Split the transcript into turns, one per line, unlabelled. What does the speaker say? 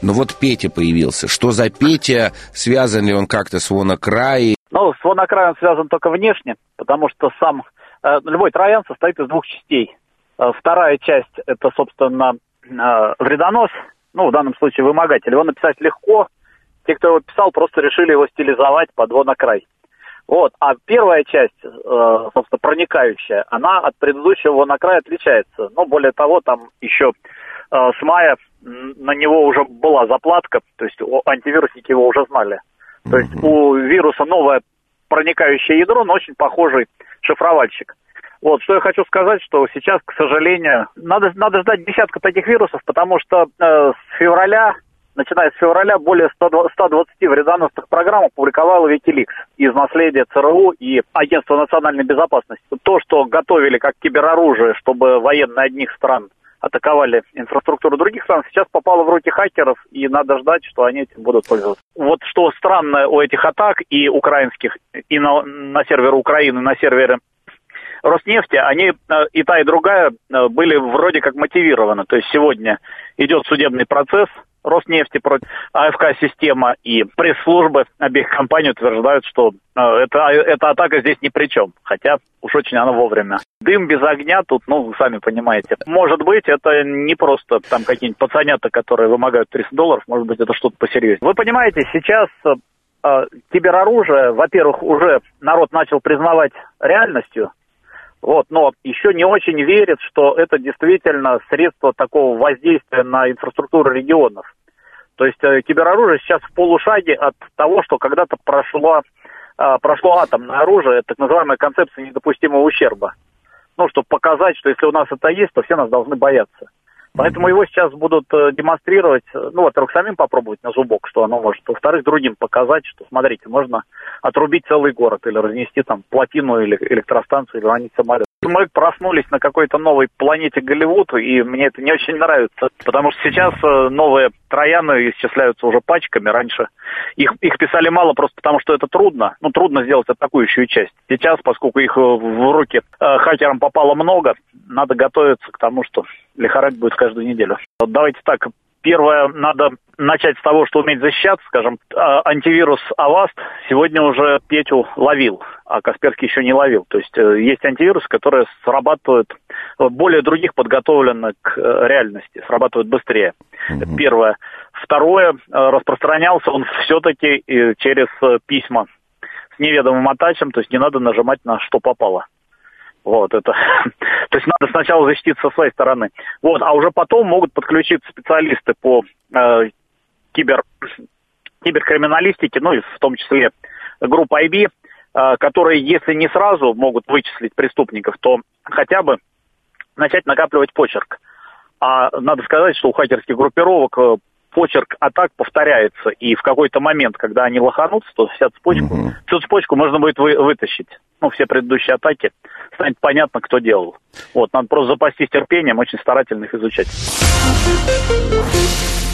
Но вот Петя появился. Что за Петя? Связан ли он как-то с WannaCry?
Ну, с WannaCry он связан только внешне, потому что сам любой троян состоит из двух частей. Вторая часть – это, собственно, вредонос, ну, в данном случае вымогатель. Его написать легко. Те, кто его писал, просто решили его стилизовать под WannaCry. Вот. А первая часть, собственно, проникающая, она от предыдущего WannaCry отличается. Но более того, там еще с мая на него уже была заплатка, то есть антивирусники его уже знали. То есть у вируса новое проникающее ядро, но очень похожий шифровальщик. Вот, что я хочу сказать, что сейчас, к сожалению, надо ждать десятка таких вирусов, потому что начиная с февраля, более 120 вредоносных программ опубликовала Wikileaks из наследия ЦРУ и Агентства национальной безопасности. То, что готовили как кибероружие, чтобы военные одних стран атаковали инфраструктуру других стран, сейчас попало в руки хакеров, и надо ждать, что они этим будут пользоваться. Вот что странно у этих атак и украинских, и на сервере Украины, на сервере Роснефти, они и та, и другая были вроде как мотивированы. То есть сегодня идет судебный процесс Роснефти против АФК-система, и пресс-службы обеих компаний утверждают, что эта атака здесь ни при чем, хотя уж очень она вовремя. Дым без огня тут, ну, вы сами понимаете. Может быть, это не просто там какие-нибудь пацанята, которые вымогают $300, может быть, это что-то посерьезнее. Вы понимаете, сейчас кибероружие, во-первых, уже народ начал признавать реальностью, вот, но еще не очень верит, что это действительно средство такого воздействия на инфраструктуру регионов. То есть кибероружие сейчас в полушаге от того, что когда-то прошло атомное оружие, так называемая концепция недопустимого ущерба. Ну, чтобы показать, что если у нас это есть, то все нас должны бояться. Поэтому его сейчас будут демонстрировать, ну, во-первых, самим попробовать на зубок, что оно может, во-вторых, другим показать, что, смотрите, можно отрубить целый город или разнести там плотину или электростанцию, или ранить самолет. Мы проснулись на какой-то новой планете Голливуд, и мне это не очень нравится, потому что сейчас новые трояны исчисляются уже пачками. Раньше их писали мало просто потому, что это трудно. Ну, трудно сделать атакующую часть. Сейчас, поскольку их в руки хакерам попало много, надо готовиться к тому, что лихорадить будет каждую неделю. Вот давайте так. Первое, надо начать с того, что уметь защищаться, скажем, антивирус Avast сегодня уже Петю ловил, а Касперский еще не ловил. То есть есть антивирусы, которые срабатывают более других, подготовлены к реальности, срабатывают быстрее. Это первое. Второе, распространялся он все-таки через письма с неведомым атачем, то есть не надо нажимать на что попало. Вот это. То есть надо сначала защититься со своей стороны. Вот, а уже потом могут подключиться специалисты по киберкриминалистике, ну и в том числе группа IB, которые, если не сразу могут вычислить преступников, то хотя бы начать накапливать почерк. А надо сказать, что у хакерских группировок почерк атак повторяется, и в какой-то момент, когда они лоханутся, то всю цепочку можно будет вытащить. Ну, все предыдущие атаки, станет понятно, кто делал. Вот, надо просто запастись терпением, очень старательно их изучать.